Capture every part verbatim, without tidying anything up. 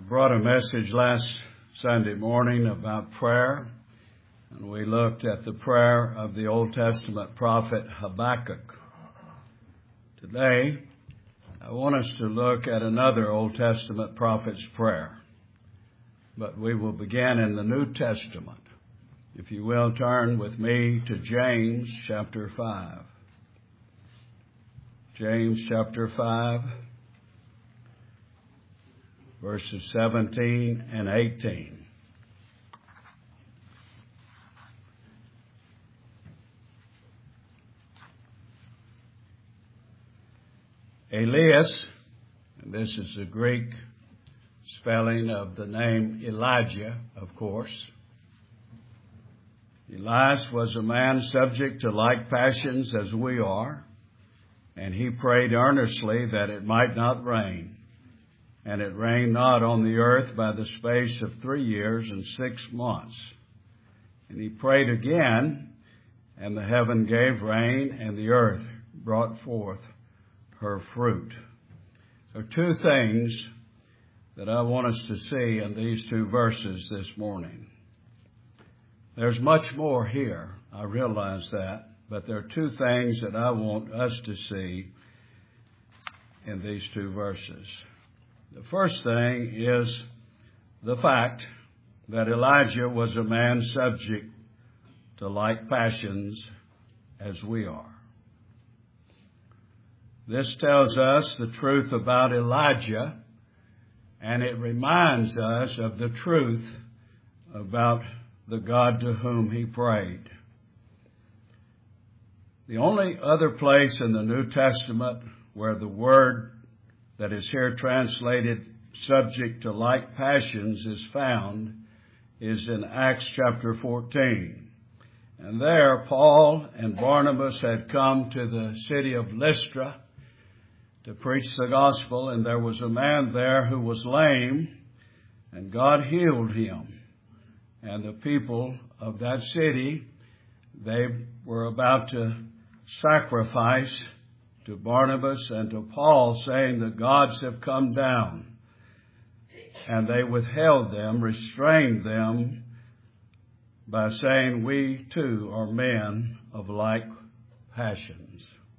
brought a message last Sunday morning about prayer, and we looked at the prayer of the Old Testament prophet Habakkuk. Today, I want us to look at another Old Testament prophet's prayer, but we will begin in the New Testament. If you will, turn with me to James chapter five. James chapter five. Verses seventeen and eighteen. Elias, and this is the Greek spelling of the name Elijah, of course. Elias was a man subject to like passions as we are, and he prayed earnestly that it might not rain. And it rained not on the earth by the space of three years and six months. And he prayed again, and the heaven gave rain, and the earth brought forth her fruit. There are two things that I want us to see in these two verses this morning. There's much more here, I realize that, but there are two things that I want us to see in these two verses. The first thing is the fact that Elijah was a man subject to like passions as we are. This tells us the truth about Elijah, and it reminds us of the truth about the God to whom he prayed. The only other place in the New Testament where the word that is here translated subject to like passions is found is in Acts chapter fourteen. And there Paul and Barnabas had come to the city of Lystra to preach the gospel, and there was a man there who was lame, and God healed him. And the people of that city, they were about to sacrifice to Barnabas and to Paul, saying the gods have come down. And they withheld them, restrained them by saying, we too are men of like passions.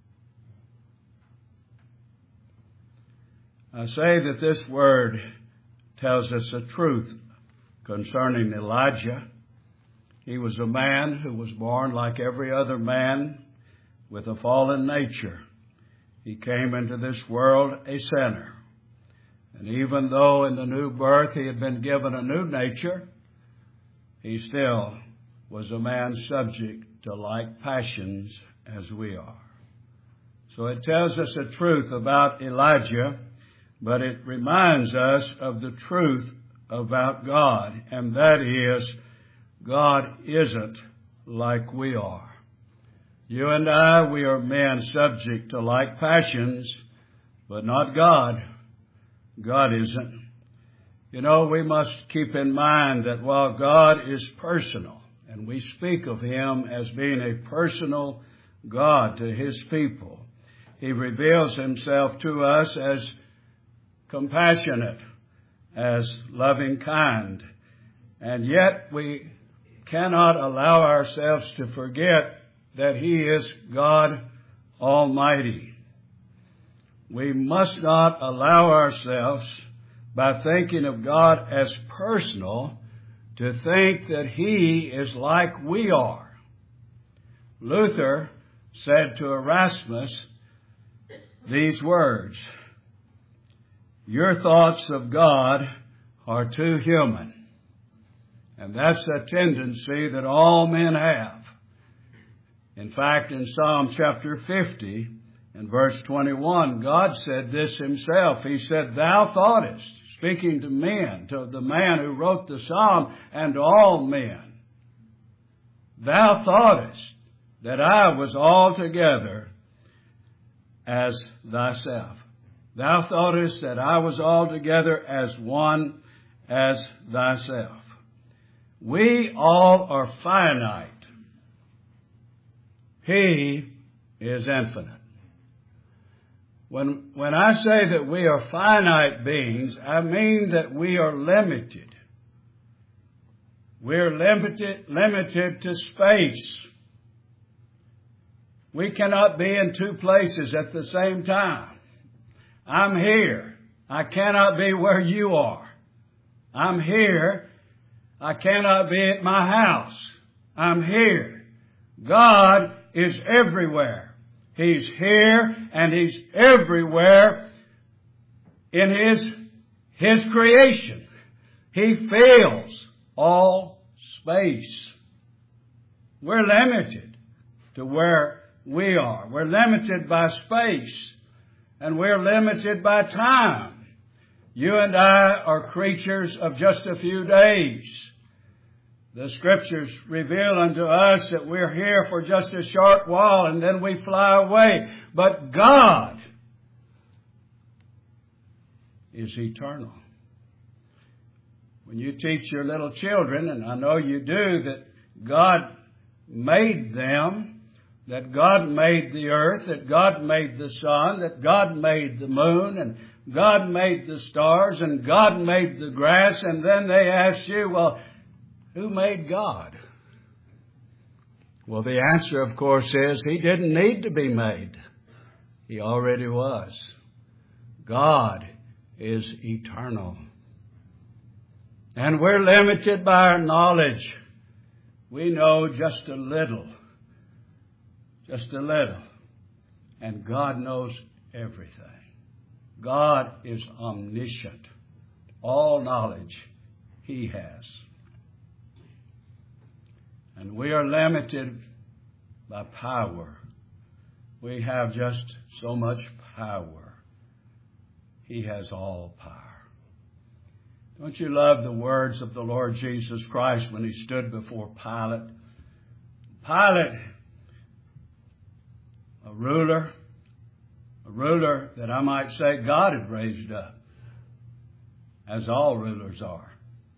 I say that this word tells us the truth concerning Elijah. He was a man who was born like every other man with a fallen nature. He came into this world a sinner. And even though in the new birth he had been given a new nature, he still was a man subject to like passions as we are. So it tells us the truth about Elijah, but it reminds us of the truth about God, and that is, God isn't like we are. You and I, we are men subject to like passions, but not God. God isn't. You know, we must keep in mind that while God is personal, and we speak of Him as being a personal God to His people, He reveals Himself to us as compassionate, as loving kind. And yet we cannot allow ourselves to forget that He is God Almighty. We must not allow ourselves, by thinking of God as personal, to think that He is like we are. Luther said to Erasmus these words, your thoughts of God are too human. And that's a tendency that all men have. In fact, in Psalm chapter fifty, in verse twenty-one, God said this Himself. He said, thou thoughtest, speaking to men, to the man who wrote the psalm, and to all men, thou thoughtest that I was altogether as thyself. Thou thoughtest that I was altogether as one as thyself. We all are finite. He is infinite. When, when I say that we are finite beings, I mean that we are limited. We're limited, limited to space. We cannot be in two places at the same time. I'm here. I cannot be where you are. I'm here. I cannot be at my house. I'm here. God is everywhere. He's here and He's everywhere in His, His creation. He fills all space. We're limited to where we are. We're limited by space and we're limited by time. You and I are creatures of just a few days. The Scriptures reveal unto us that we're here for just a short while and then we fly away. But God is eternal. When you teach your little children, and I know you do, that God made them, that God made the earth, that God made the sun, that God made the moon, and God made the stars, and God made the grass, and then they ask you, well, who made God? Well, the answer, of course, is He didn't need to be made. He already was. God is eternal. And we're limited by our knowledge. We know just a little. Just a little. And God knows everything. God is omniscient. All knowledge He has. And we are limited by power. We have just so much power. He has all power. Don't you love the words of the Lord Jesus Christ when He stood before Pilate? Pilate, a ruler, a ruler that I might say God had raised up, as all rulers are.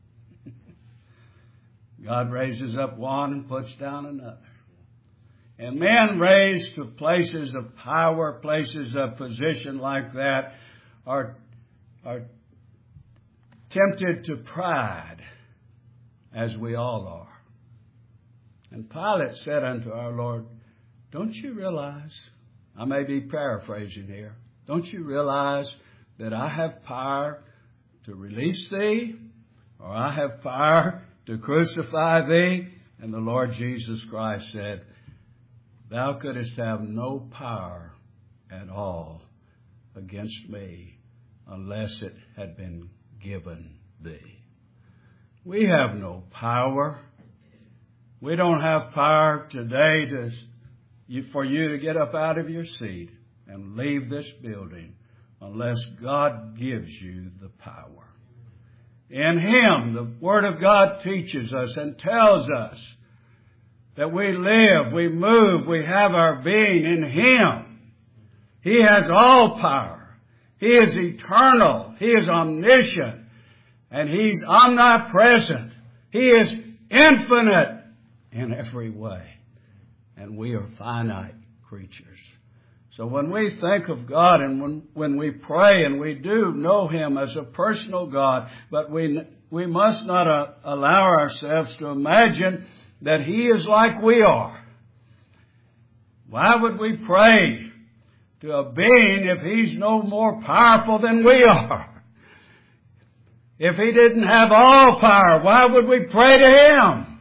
God raises up one and puts down another. And men raised to places of power, places of position like that, are, are tempted to pride, as we all are. And Pilate said unto our Lord, don't you realize, I may be paraphrasing here, don't you realize that I have power to release thee, or I have power to crucify thee? And the Lord Jesus Christ said, thou couldst have no power at all against me unless it had been given thee. We have no power. We don't have power today to, for you to get up out of your seat and leave this building unless God gives you the power. In Him, the Word of God teaches us and tells us that we live, we move, we have our being in Him. He has all power. He is eternal. He is omniscient. And He's omnipresent. He is infinite in every way. And we are finite creatures. So when we think of God and when, when we pray and we do know Him as a personal God, but we, we must not uh, allow ourselves to imagine that He is like we are. Why would we pray to a being if He's no more powerful than we are? If He didn't have all power, why would we pray to Him?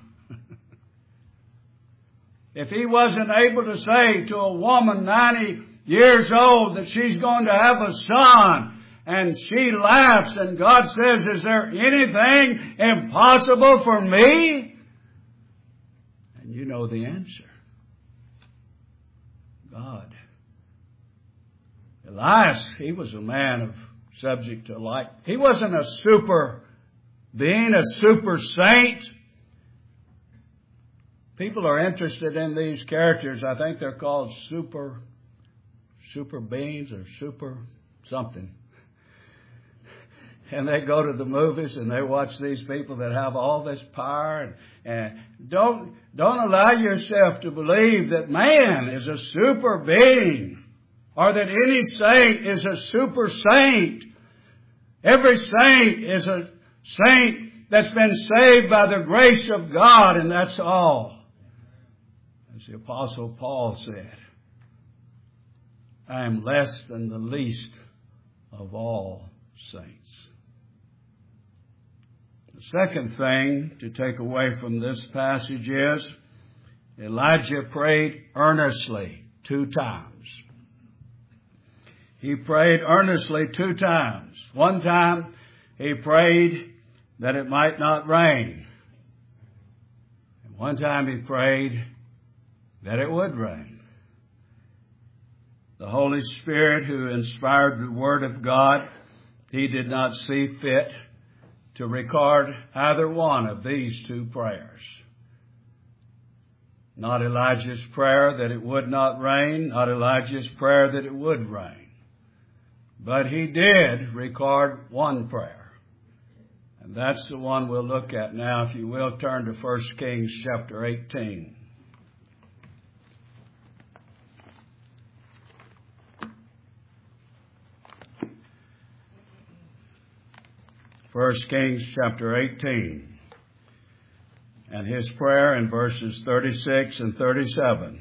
If He wasn't able to say to a woman ninety years old that she's going to have a son, and she laughs and God says, is there anything impossible for me? And you know the answer. God. Elias, he was a man of subject to light. He wasn't a super being, a super saint. People are interested in these characters. I think they're called super, super beings or super something. And they go to the movies and they watch these people that have all this power. And, and don't, don't allow yourself to believe that man is a super being or that any saint is a super saint. Every saint is a saint that's been saved by the grace of God, and that's all. As the Apostle Paul said, I am less than the least of all saints. The second thing to take away from this passage is Elijah prayed earnestly two times. He prayed earnestly two times. One time he prayed that it might not rain. And one time he prayed that it would rain. The Holy Spirit, who inspired the Word of God, He did not see fit to record either one of these two prayers. Not Elijah's prayer that it would not rain, not Elijah's prayer that it would rain. But he did record one prayer. And that's the one we'll look at now. If you will, turn to First Kings chapter eighteen. First Kings chapter eighteen. And his prayer in verses thirty-six and thirty-seven.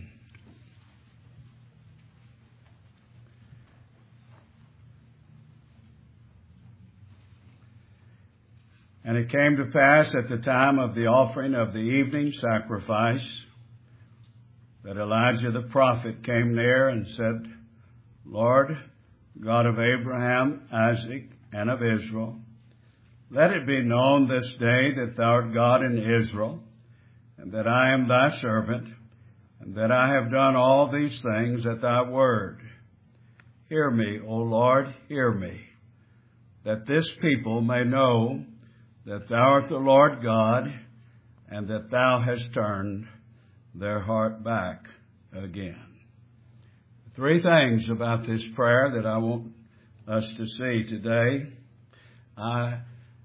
And it came to pass at the time of the offering of the evening sacrifice that Elijah the prophet came near and said, Lord, God of Abraham, Isaac, and of Israel, let it be known this day that thou art God in Israel, and that I am thy servant, and that I have done all these things at thy word. Hear me, O Lord, hear me, that this people may know that thou art the Lord God, and that thou hast turned their heart back again. Three things about this prayer that I want us to see today. I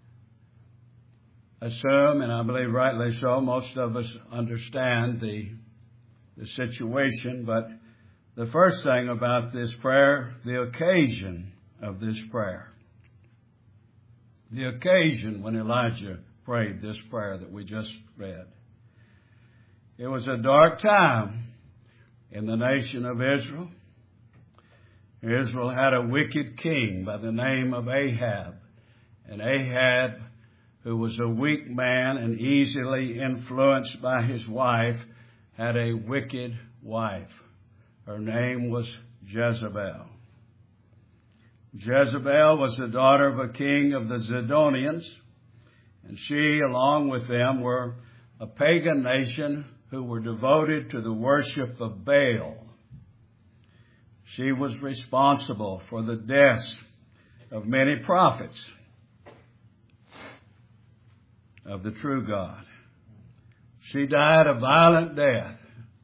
assume, and I believe rightly so, most of us understand the, the situation, but the first thing about this prayer, the occasion of this prayer. The occasion when Elijah prayed this prayer that we just read. It was a dark time in the nation of Israel. Israel had a wicked king by the name of Ahab. And Ahab, who was a weak man and easily influenced by his wife, had a wicked wife. Her name was Jezebel. Jezebel was the daughter of a king of the Zidonians, and she, along with them, were a pagan nation who were devoted to the worship of Baal. She was responsible for the deaths of many prophets of the true God. She died a violent death.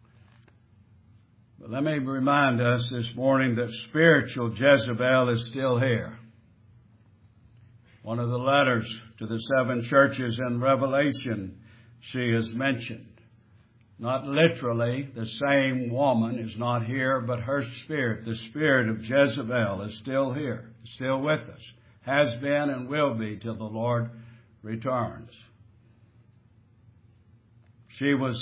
But let me remind us this morning that spiritual Jezebel is still here. One of the letters to the seven churches in Revelation, she is mentioned. Not literally, the same woman is not here, but her spirit, the spirit of Jezebel, is still here, still with us, has been and will be till the Lord returns. She was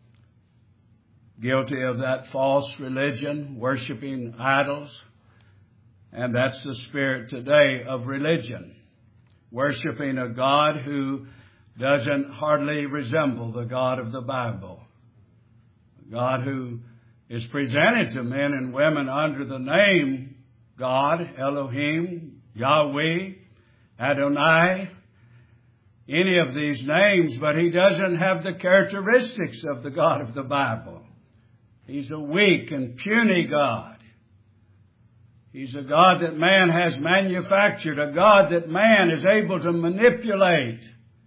guilty of that false religion, worshiping idols. And that's the spirit today of religion. Worshiping a God who doesn't hardly resemble the God of the Bible. A God who is presented to men and women under the name God, Elohim, Yahweh, Adonai, any of these names, but He doesn't have the characteristics of the God of the Bible. He's a weak and puny God. He's a God that man has manufactured, a God that man is able to manipulate,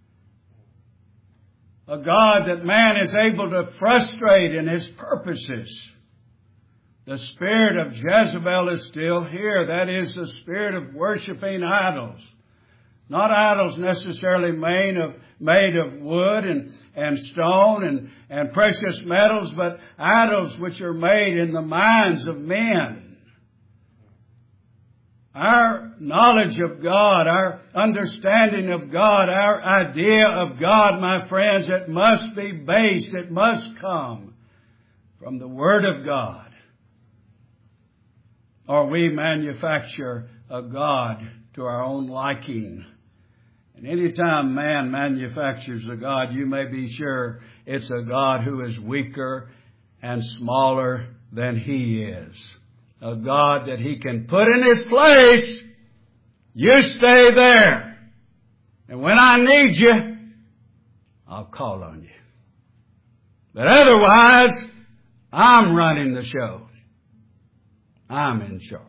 a God that man is able to frustrate in his purposes. The spirit of Jezebel is still here. That is the spirit of worshiping idols. Not idols necessarily made of, made of wood and, and stone and, and precious metals, but idols which are made in the minds of men. Our knowledge of God, our understanding of God, our idea of God, my friends, it must be based, it must come from the Word of God. Or we manufacture a God to our own liking. And any time man manufactures a God, you may be sure it's a God who is weaker and smaller than he is. A God that he can put in his place. You stay there. And when I need you, I'll call on you. But otherwise, I'm running the show. I'm in charge.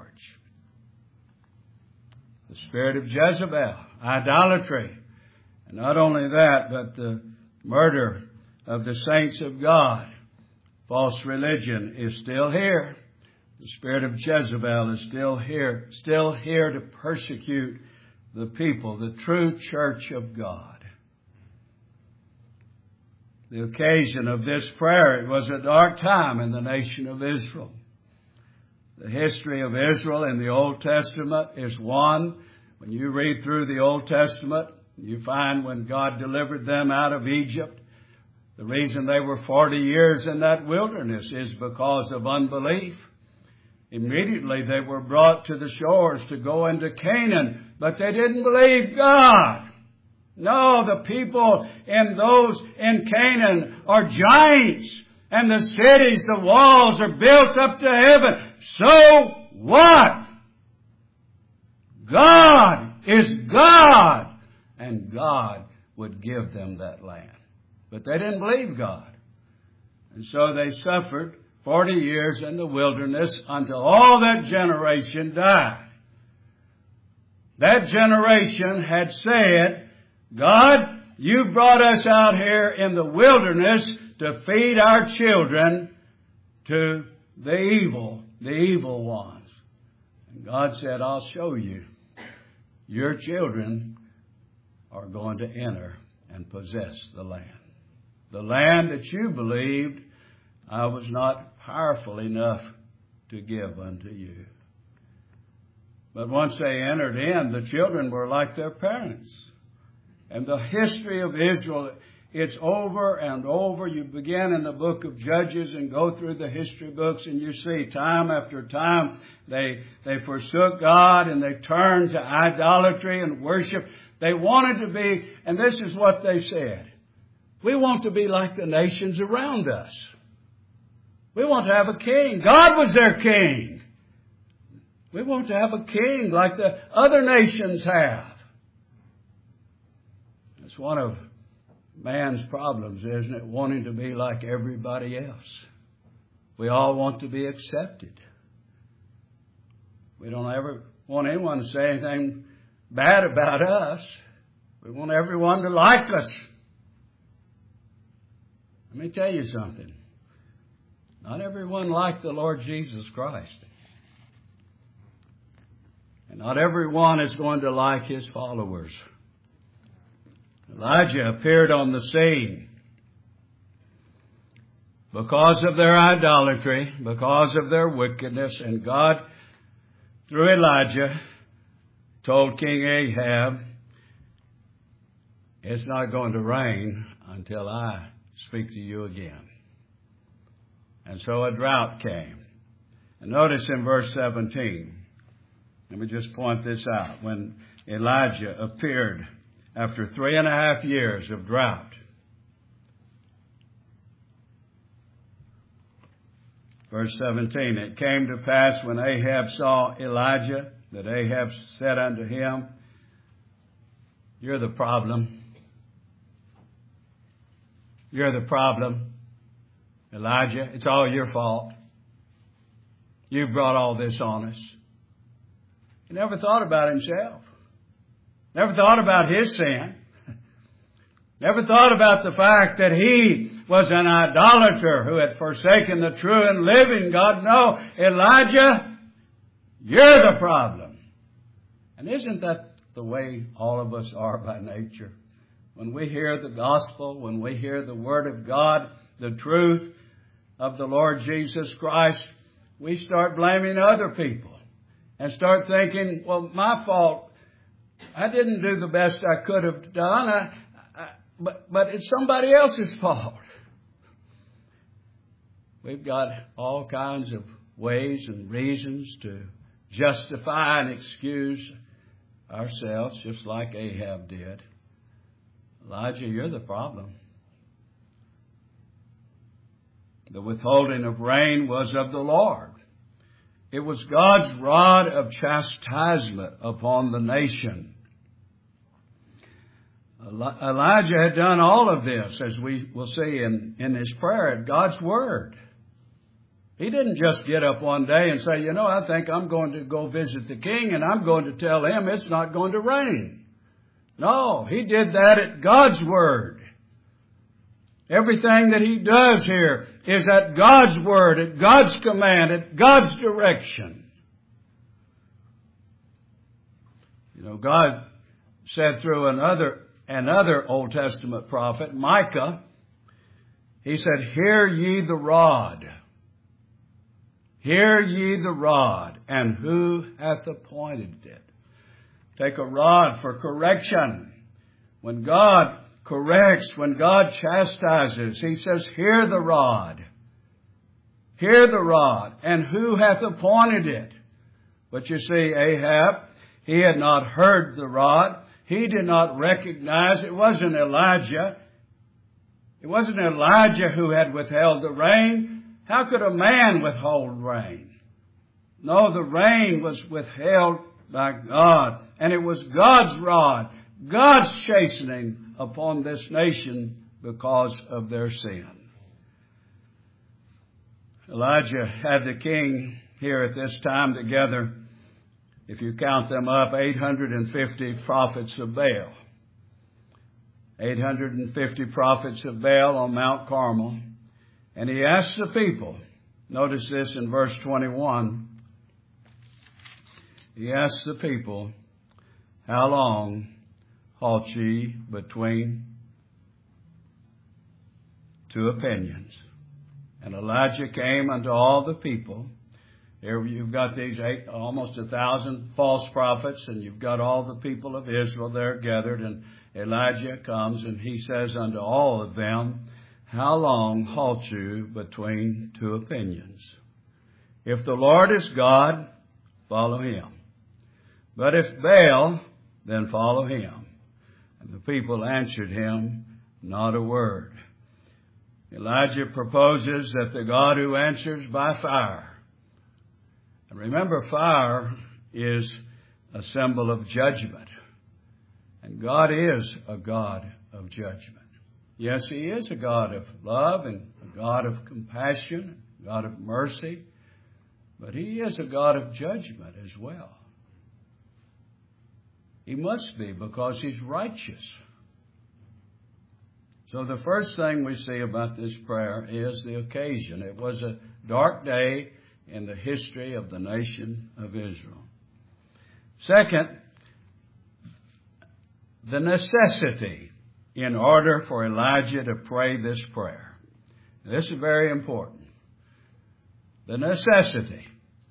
The spirit of Jezebel, idolatry. And not only that, but the murder of the saints of God. False religion is still here. The spirit of Jezebel is still here, still here to persecute the people, the true church of God. The occasion of this prayer, it was a dark time in the nation of Israel. The history of Israel in the Old Testament is one. When you read through the Old Testament, you find when God delivered them out of Egypt, the reason they were forty years in that wilderness is because of unbelief. Immediately they were brought to the shores to go into Canaan, but they didn't believe God. No, the people in those in Canaan are giants, and the cities, the walls are built up to heaven. So what? God is God, and God would give them that land. But they didn't believe God. And so they suffered forty years in the wilderness until all that generation died. That generation had said, God, you brought us out here in the wilderness to feed our children to the evil, the evil ones. And God said, I'll show you. Your children are going to enter and possess the land. The land that you believed I was not powerful enough to give unto you. But once they entered in, the children were like their parents. And the history of Israel, it's over and over. You begin in the book of Judges and go through the history books, and you see time after time they they forsook God and they turned to idolatry and worship. They wanted to be, and this is what they said, we want to be like the nations around us. We want to have a king. God was their king. We want to have a king like the other nations have. It's one of man's problems, isn't it? Wanting to be like everybody else. We all want to be accepted. We don't ever want anyone to say anything bad about us. We want everyone to like us. Let me tell you something. Not everyone liked the Lord Jesus Christ. And not everyone is going to like his followers. Elijah appeared on the scene because of their idolatry, because of their wickedness, and God, through Elijah, told King Ahab, it's not going to rain until I speak to you again. And so a drought came. And notice in verse seventeen, let me just point this out. When Elijah appeared after three and a half years of drought, verse seventeen, it came to pass when Ahab saw Elijah that Ahab said unto him, you're the problem. You're the problem, Elijah. It's all your fault. You've brought all this on us. He never thought about himself. Never thought about his sin. Never thought about the fact that he was an idolater who had forsaken the true and living God. No, Elijah, you're the problem. And isn't that the way all of us are by nature? When we hear the gospel, when we hear the word of God, the truth of the Lord Jesus Christ, we start blaming other people. and start thinking, well, my fault. I didn't do the best I could have done, I, I, but, but it's somebody else's fault. We've got all kinds of ways and reasons to justify and excuse ourselves, just like Ahab did. Elijah, you're the problem. The withholding of rain was of the Lord. It was God's rod of chastisement upon the nation. Elijah had done all of this, as we will see in, in his prayer, at God's Word. He didn't just get up one day and say, you know, I think I'm going to go visit the king and I'm going to tell him it's not going to rain. No, he did that at God's Word. Everything that he does here is at God's Word, at God's command, at God's direction. You know, God said through another, another Old Testament prophet, Micah, he said, hear ye the rod. Hear ye the rod, and who hath appointed it? Take a rod for correction. When God corrects, when God chastises, he says, hear the rod. Hear the rod, and who hath appointed it? But you see, Ahab, he had not heard the rod. He did not recognize it wasn't Elijah. It wasn't Elijah who had withheld the rain. How could a man withhold rain? No, the rain was withheld by God. And it was God's rod, God's chastening upon this nation because of their sin. Elijah had the king here at this time together, if you count them up, eight hundred fifty prophets of Baal. eight hundred fifty prophets of Baal on Mount Carmel. And he asked the people, notice this in verse twenty-one, he asked the people, how long halt ye between two opinions? And Elijah came unto all the people. Here you've got these eight, almost a thousand false prophets, and you've got all the people of Israel there gathered, and Elijah comes and he says unto all of them, how long halt you between two opinions? If the Lord is God, follow him. But if Baal, then follow him. And the people answered him not a word. Elijah proposes that the God who answers by fire. And remember, fire is a symbol of judgment. And God is a God of judgment. Yes, he is a God of love and a God of compassion, a God of mercy, but he is a God of judgment as well. He must be, because he's righteous. So the first thing we see about this prayer is the occasion. It was a dark day in the history of the nation of Israel. Second, the necessity in order for Elijah to pray this prayer. This is very important. The necessity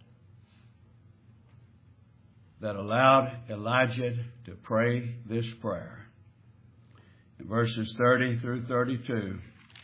that allowed Elijah to pray this prayer. In verses thirty through thirty-two,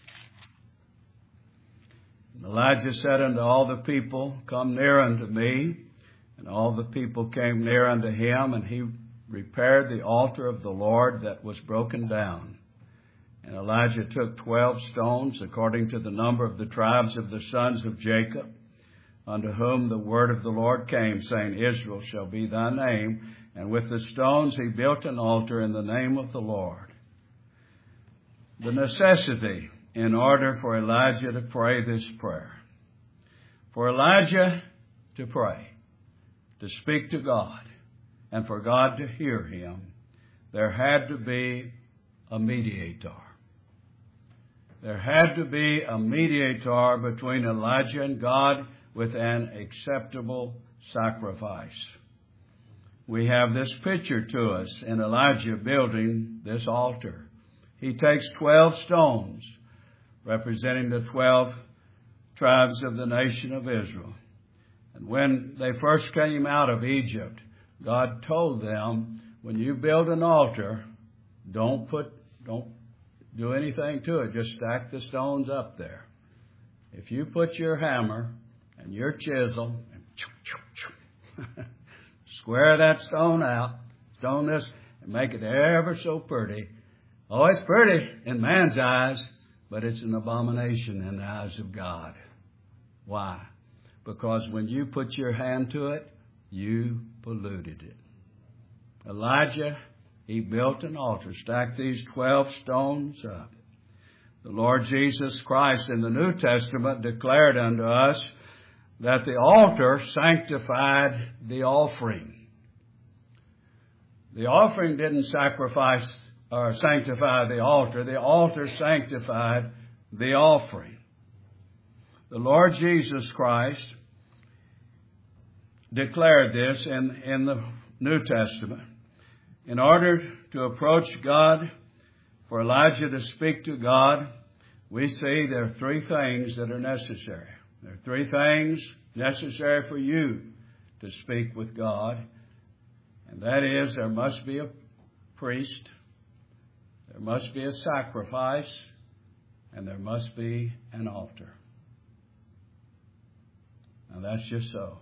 Elijah said unto all the people, come near unto me. And all the people came near unto him, and he repaired the altar of the Lord that was broken down. And Elijah took twelve stones, according to the number of the tribes of the sons of Jacob, unto whom the word of the Lord came, saying, Israel shall be thy name. And with the stones he built an altar in the name of the Lord. The necessity in order for Elijah to pray this prayer. For Elijah to pray, to speak to God, and for God to hear him, there had to be a mediator. There had to be a mediator between Elijah and God with an acceptable sacrifice. We have this picture to us in Elijah building this altar. He takes twelve stones, representing the twelve tribes of the nation of Israel. And when they first came out of Egypt, God told them, when you build an altar, don't put, don't do anything to it. Just stack the stones up there. If you put your hammer and your chisel and square that stone out, stone this, and make it ever so pretty. Oh, it's pretty in man's eyes, but it's an abomination in the eyes of God. Why? Because when you put your hand to it, you polluted it. Elijah, he built an altar, stacked these twelve stones up. The Lord Jesus Christ in the New Testament declared unto us that the altar sanctified the offering. The offering didn't sacrifice or sanctify the altar. The altar sanctified the offering. The Lord Jesus Christ declared this in, in the New Testament. In order to approach God, for Elijah to speak to God, we see there are three things that are necessary. There are three things necessary for you to speak with God. And that is, there must be a priest, there must be a sacrifice, and there must be an altar. Now that's just so.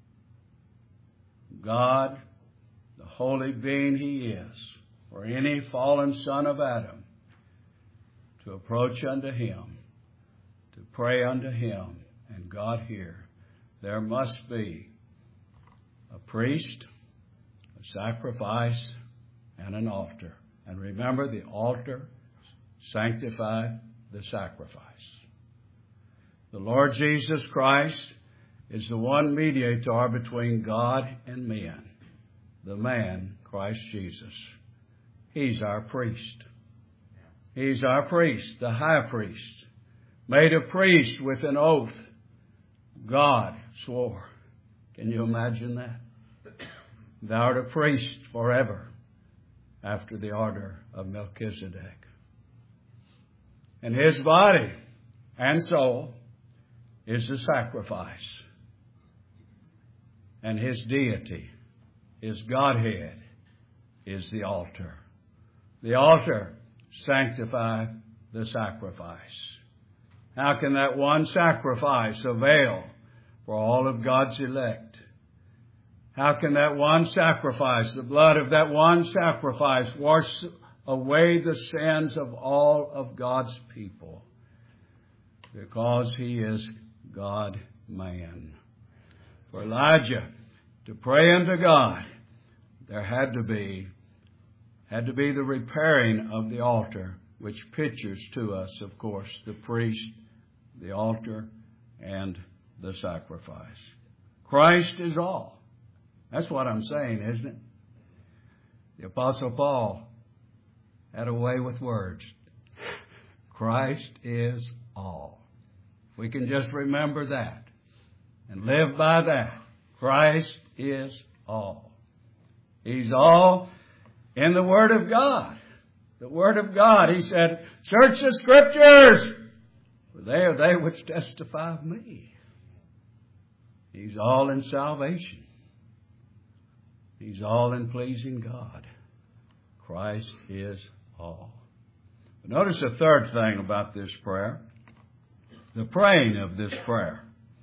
God, the holy being He is, for any fallen son of Adam, to approach unto Him, to pray unto Him, and God hear, there must be a priest, a sacrifice, and an altar. And remember, the altar sanctified the sacrifice. The Lord Jesus Christ is the one mediator between God and men, the man, Christ Jesus. He's our priest. He's our priest, the high priest, made a priest with an oath. God swore. Can you imagine that? Thou art a priest forever, after the order of Melchizedek. And His body and soul is the sacrifice. And His deity, His Godhead, is the altar. The altar sanctifies the sacrifice. How can that one sacrifice avail for all of God's elect? How can that one sacrifice, the blood of that one sacrifice, wash away the sins of all of God's people? Because He is God-man. For Elijah to pray unto God, there had to be, had to be the repairing of the altar, which pictures to us, of course, the priest, the altar, and the sacrifice. Christ is all. That's what I'm saying, isn't it? The Apostle Paul had a way with words. Christ is all. If we can just remember that and live by that. Christ is all. He's all in the Word of God. The Word of God. He said, search the Scriptures, for they are they which testify of me. He's all in salvation. He's all in pleasing God. Christ is all. But notice the third thing about this prayer. The praying of this prayer.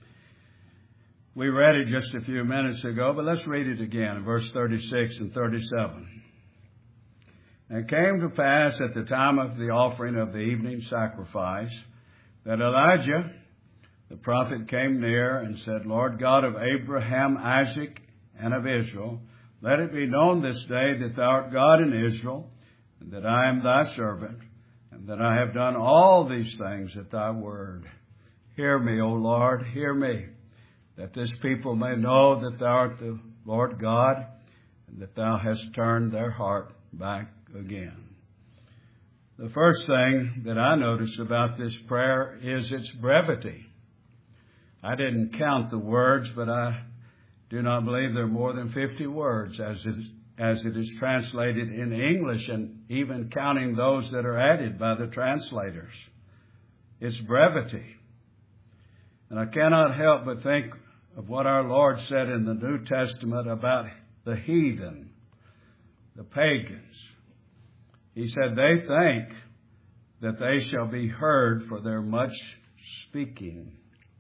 We read it just a few minutes ago, but let's read it again in verse thirty-six and thirty-seven. And it came to pass at the time of the offering of the evening sacrifice that Elijah, the prophet, came near and said, Lord God of Abraham, Isaac, and of Israel, let it be known this day that thou art God in Israel, and that I am thy servant, and that I have done all these things at thy word. Hear me, O Lord, hear me, that this people may know that thou art the Lord God, and that thou hast turned their heart back again. The first thing that I noticed about this prayer is its brevity. I didn't count the words, but I do not believe there are more than fifty words as it is, as it is translated in English, and even counting those that are added by the translators. It's brevity. And I cannot help but think of what our Lord said in the New Testament about the heathen, the pagans. He said, they think that they shall be heard for their much speaking.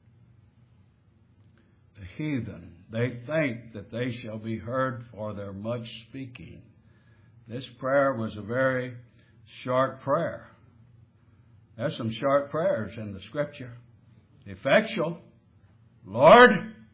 The heathen, they think that they shall be heard for their much speaking. This prayer was a very short prayer. There's some short prayers in the Scripture. Effectual. Lord,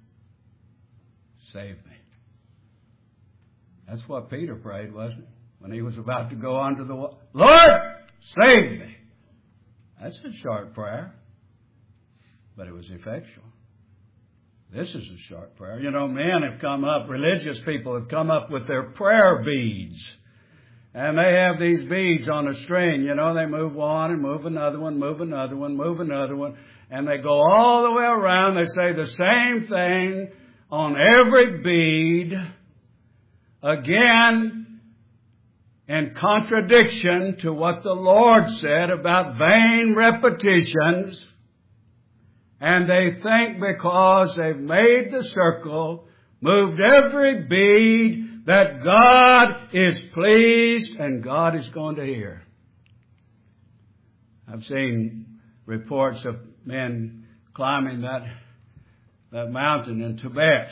save me. That's what Peter prayed, wasn't it? When he was about to go under the water. Lord, save me. That's a short prayer. But it was effectual. This is a short prayer. You know, men have come up, religious people have come up with their prayer beads. And they have these beads on a string. You know, they move one and move another one, move another one, move another one. And they go all the way around. They say the same thing on every bead. Again, in contradiction to what the Lord said about vain repetitions. And they think because they've made the circle, moved every bead, that God is pleased and God is going to hear. I've seen reports of men climbing that, that mountain in Tibet.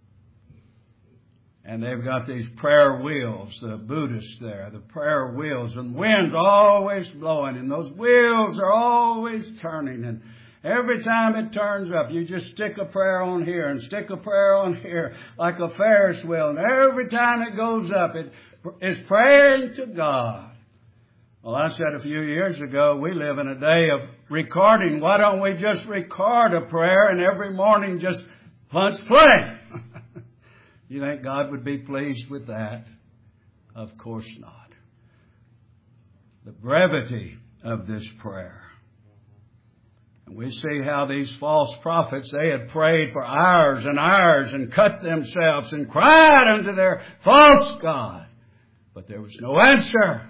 And they've got these prayer wheels, the Buddhists there, the prayer wheels, and wind's always blowing, and those wheels are always turning. And every time it turns up, you just stick a prayer on here and stick a prayer on here like a Ferris wheel. And every time it goes up, it is praying to God. Well, I said a few years ago, we live in a day of recording. Why don't we just record a prayer and every morning just punch play? You think God would be pleased with that? Of course not. The brevity of this prayer. And we see how these false prophets, they had prayed for hours and hours and cut themselves and cried unto their false god. But there was no answer.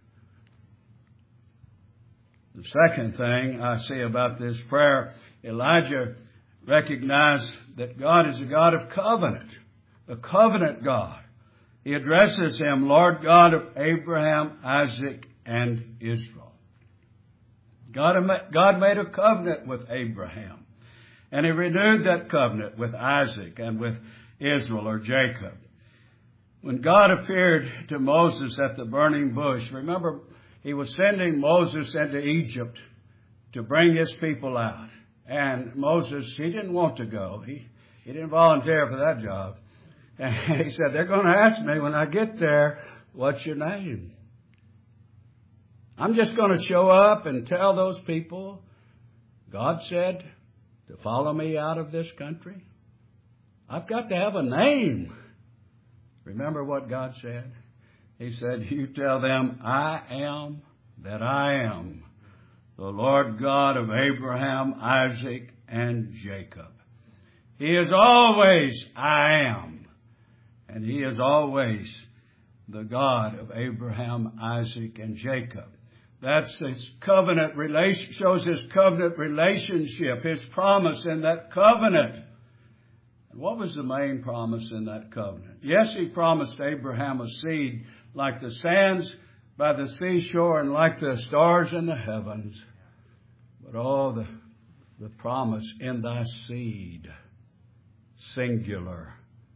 The second thing I see about this prayer, Elijah recognized that God is a God of covenant. A covenant God. He addresses him, Lord God of Abraham, Isaac, and Israel. God, God made a covenant with Abraham. And he renewed that covenant with Isaac and with Israel or Jacob. When God appeared to Moses at the burning bush, remember, he was sending Moses into Egypt to bring his people out. And Moses, he didn't want to go. He, he didn't volunteer for that job. And he said, they're going to ask me when I get there, what's your name? I'm just going to show up and tell those people, God said to follow me out of this country. I've got to have a name. Remember what God said? He said, you tell them, I am that I am, the Lord God of Abraham, Isaac, and Jacob. He is always I am. And he is always the God of Abraham, Isaac, and Jacob. That's his covenant relation, shows his covenant relationship, his promise in that covenant. And what was the main promise in that covenant? Yes, he promised Abraham a seed like the sands by the seashore and like the stars in the heavens. But oh, the, the promise in thy seed, singular.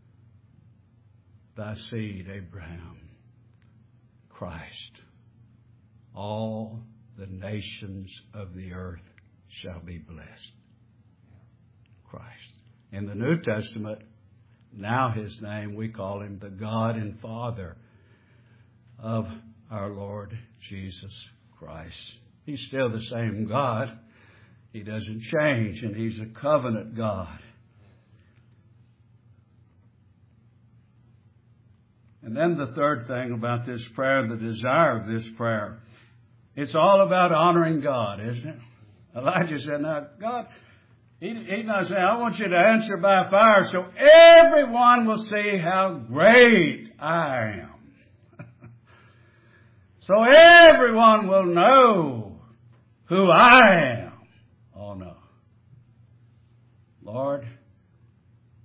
Thy seed, Abraham, Christ. All the nations of the earth shall be blessed. Christ. In the New Testament, now his name, we call him the God and Father of our Lord Jesus Christ. He's still the same God. He doesn't change, and he's a covenant God. And then the third thing about this prayer, the desire of this prayer, it's all about honoring God, isn't it? Elijah said, now, God, he, he's not saying, I want you to answer by fire so everyone will see how great I am. So everyone will know who I am. Oh, no. Lord,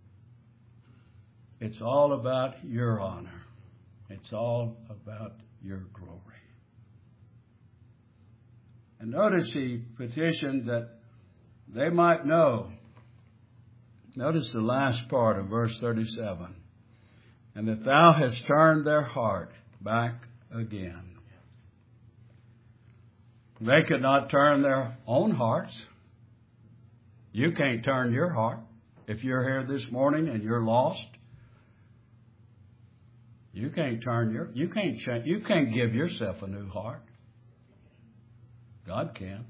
It's all about your honor. It's all about your glory. And notice he petitioned that they might know. Notice the last part of verse thirty-seven. And that thou hast turned their heart back again. They could not turn their own hearts. You can't turn your heart. If you're here this morning and you're lost, you can't turn your, you can't change, you can't give yourself a new heart. God can.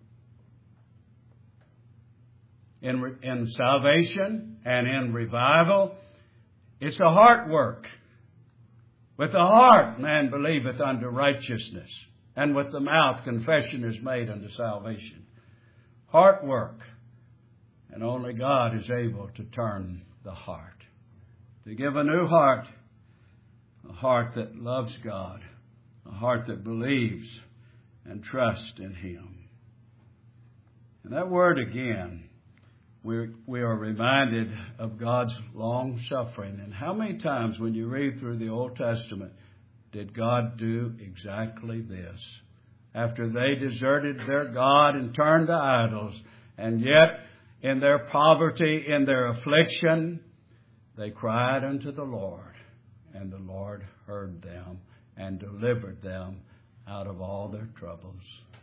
In, in salvation and in revival, it's a heart work. With the heart man believeth unto righteousness, and with the mouth confession is made unto salvation. Heart work. And only God is able to turn the heart. To give a new heart, a heart that loves God, a heart that believes and trusts in Him. And that word again, we we are reminded of God's long suffering. And how many times when you read through the Old Testament did God do exactly this? After they deserted their God and turned to idols, and yet in their poverty, in their affliction, they cried unto the Lord, and the Lord heard them and delivered them out of all their troubles.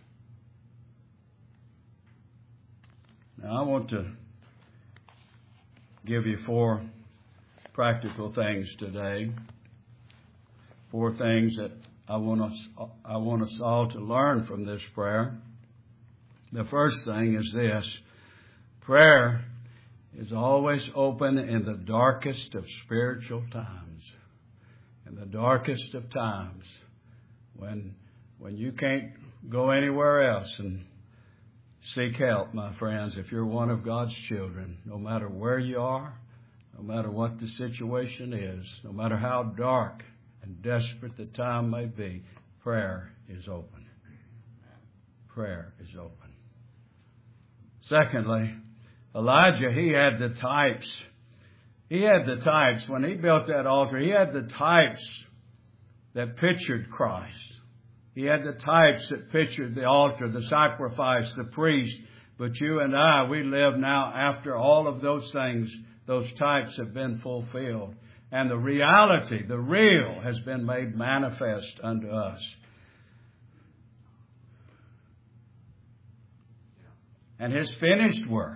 Now I want to give you four practical things today. Four things that I want us, I want us all to learn from this prayer. The first thing is this. Prayer is always open in the darkest of spiritual times. In the darkest of times, when when you can't go anywhere else and seek help, my friends, if you're one of God's children, no matter where you are, no matter what the situation is, no matter how dark and desperate the time may be, prayer is open. Prayer is open. Secondly, Elijah, he had the types. He had the types. When he built that altar, he had the types that pictured Christ. He had the types that pictured the altar, the sacrifice, the priest. But you and I, we live now after all of those things, those types have been fulfilled. And the reality, the real, has been made manifest unto us. And his finished work.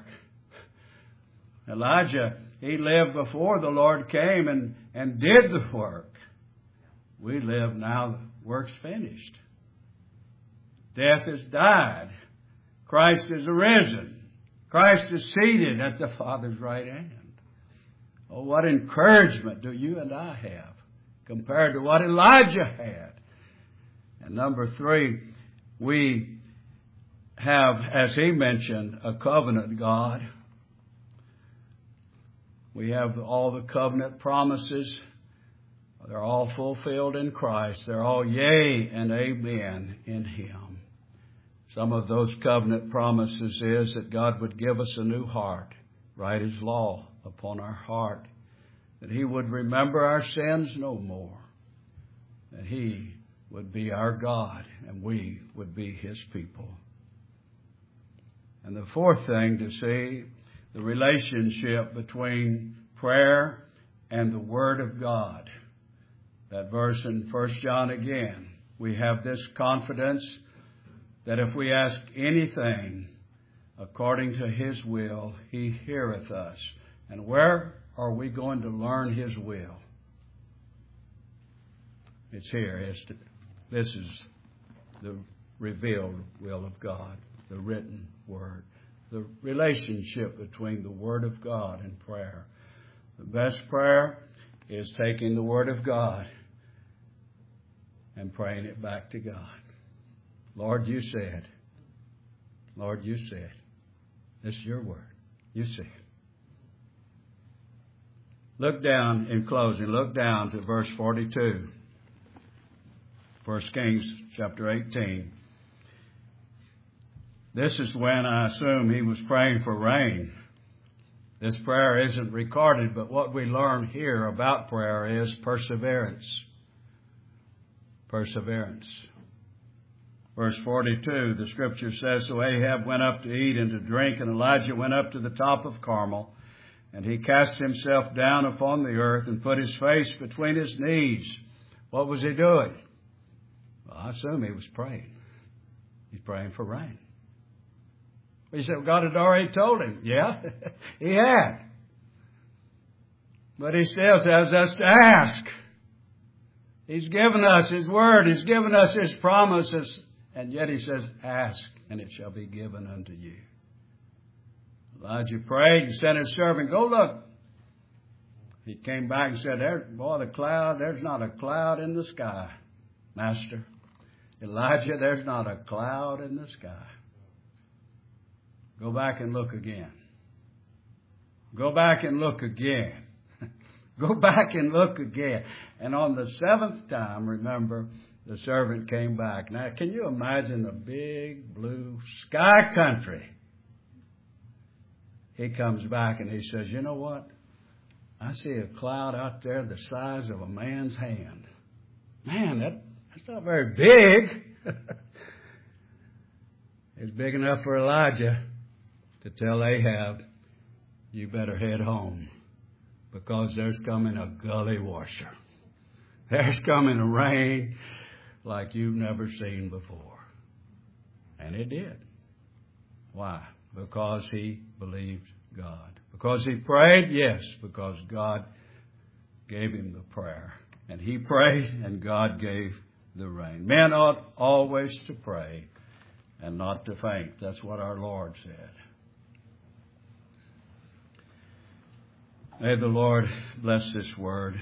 Elijah, he lived before the Lord came and, and did the work. We live now, the work's finished. Death has died. Christ is arisen. Christ is seated at the Father's right hand. Oh, what encouragement do you and I have compared to what Elijah had. And number three, we have, as he mentioned, a covenant God. We have all the covenant promises. They're all fulfilled in Christ. They're all yea and amen in Him. Some of those covenant promises is that God would give us a new heart, write His law upon our heart, that He would remember our sins no more, that He would be our God and we would be His people. And the fourth thing to see, the relationship between prayer and the Word of God. That verse in First John again, we have this confidence that if we ask anything according to His will, He heareth us. And where are we going to learn His will? It's here. It's to, this is the revealed will of God, the written Word. The relationship between the Word of God and prayer. The best prayer is taking the Word of God and praying it back to God. Lord, you said. Lord, you said. This is your word. You said. Look down, in closing, look down to verse forty-two. First Kings chapter eighteen. This is when I assume he was praying for rain. This prayer isn't recorded, but what we learn here about prayer is perseverance. Perseverance. Verse forty-two, the Scripture says, so Ahab went up to eat and to drink, and Elijah went up to the top of Carmel, and he cast himself down upon the earth and put his face between his knees. What was he doing? Well, I assume he was praying. He's praying for rain. He said, God had already told him. Yeah, he had. But he still tells us to ask. He's given us His word. He's given us His promises. And yet He says, ask, and it shall be given unto you. Elijah prayed and sent his servant, go look. He came back and said, there, boy, the cloud, there's not a cloud in the sky, Master. Elijah, there's not a cloud in the sky. Go back and look again. Go back and look again. Go back and look again. And on the seventh time, remember, the servant came back. Now, can you imagine the big blue sky country? He comes back and he says, you know what? I see a cloud out there the size of a man's hand. Man, that, that's not very big. It's big enough for Elijah to tell Ahab, you better head home, because there's coming a gully washer. There's coming a rain like you've never seen before. And it did. Why? Because he believed God. Because he prayed? Yes, because God gave him the prayer. And he prayed, and God gave the rain. Men ought always to pray and not to faint. That's what our Lord said. May the Lord bless this word.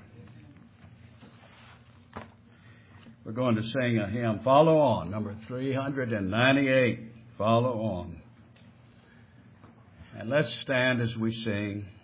We're going to sing a hymn. Follow on, number three hundred ninety-eight. Follow on. And let's stand as we sing.